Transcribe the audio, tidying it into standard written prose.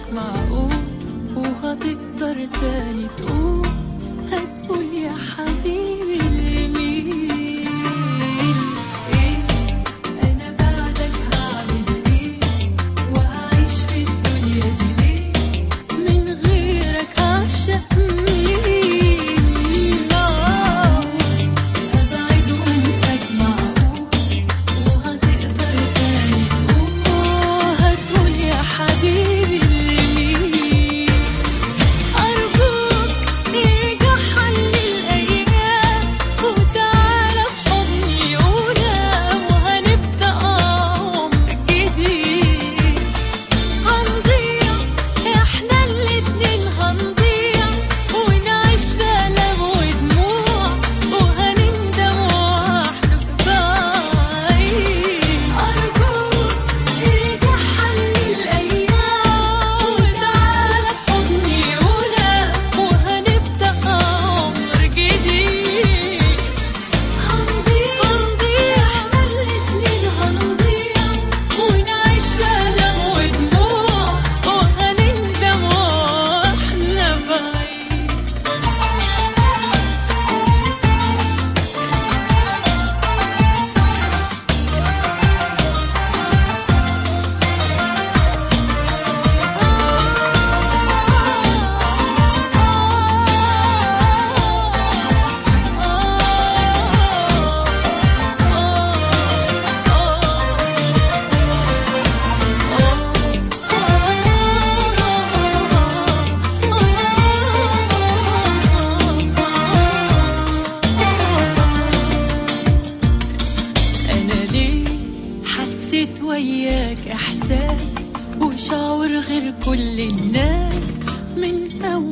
معقول وهتقدر تاني تقول، هتقول يا حبيبي لمين؟ ايه انا بعدك هعمل ايه؟ وهعيش في الدنيا دي ليه؟ من غيرك هعشق مين؟ ابعد وانساك معقول وهتقدر تاني تقول، هتقول يا حبيبي لمين؟ أرجوك ارجع حلي الأيام وتعالى في حضني ونام، وهنبدأ عمر جديد. هنضيع احنا الاتنين، هنضيع ونعيش في ألم ودموع، وهنندم واحنا بعيد. أرجوك ارجع حلي الأيام وتعالى في حضني ونام، وهنبدأ عمر جديد. هنضيع احنا الاتنين، هنضيع ونعيش في ألم ودموع، وهنندم واحنا بعيد. أنا ليه حسيت وياك إحساس وشعور غير كل الناس من أول